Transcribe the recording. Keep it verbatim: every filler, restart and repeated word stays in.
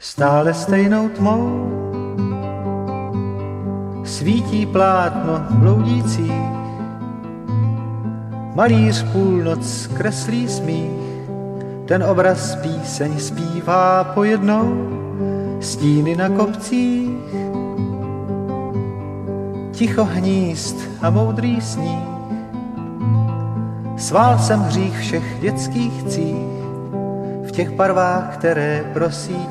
Stále stejnou tmou svítí plátno bloudících, malíř půlnoc kreslí smích, ten obraz píseň zpívá pojednou, stíny na kopcích, ticho hnízd a moudrý sníh. Svál jsem hřích všech dětských cích v těch barvách, které prosí